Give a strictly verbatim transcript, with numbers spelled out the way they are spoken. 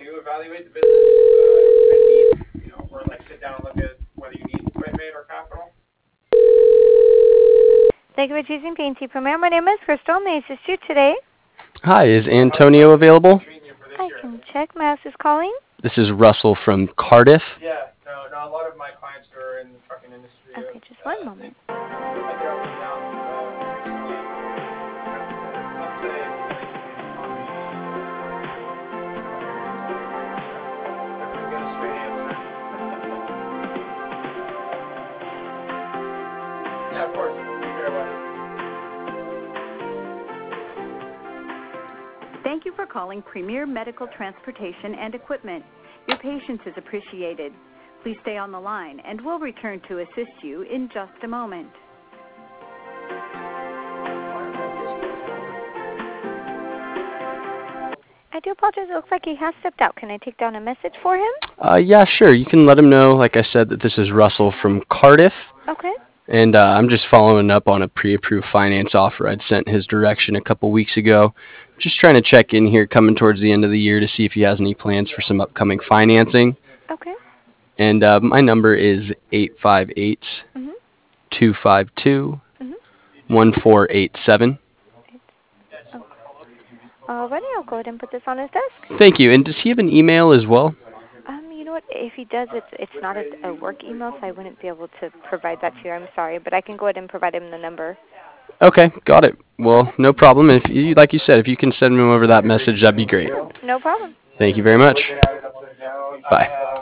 you evaluate the business uh, and need, you know, or like sit down and look at whether you need equipment or capital? Thank you for choosing P and T Premier. My name is Crystal. May I assist you today? Hi, is Antonio available? I can check. Mouse is calling. This is Russell from Cardiff. Yeah, no, no, a lot of my clients are in the trucking industry. Okay, just one moment. Yeah, of course. Take care, buddy. Thank you for calling Premier Medical Transportation and Equipment. Your patience is appreciated. Please stay on the line, and we'll return to assist you in just a moment. I do apologize. It looks like he has stepped out. Can I take down a message for him? Uh, yeah, sure. You can let him know, like I said, that this is Russell from Cardiff. Okay. And uh, I'm just following up on a pre-approved finance offer I'd sent his direction a couple weeks ago. Just trying to check in here coming towards the end of the year to see if he has any plans for some upcoming financing. Okay. And uh, my number is eight five eight, two five two, one four eight seven. Alrighty, I'll go ahead and put this on his desk. Thank you. And does he have an email as well? Um, you know what? If he does, it's it's not a, a work email, so I wouldn't be able to provide that to you. I'm sorry, but I can go ahead and provide him the number. Okay, got it. Well, no problem. If you, like you said, if you can send him over that message, that'd be great. No problem. Thank you very much. Bye.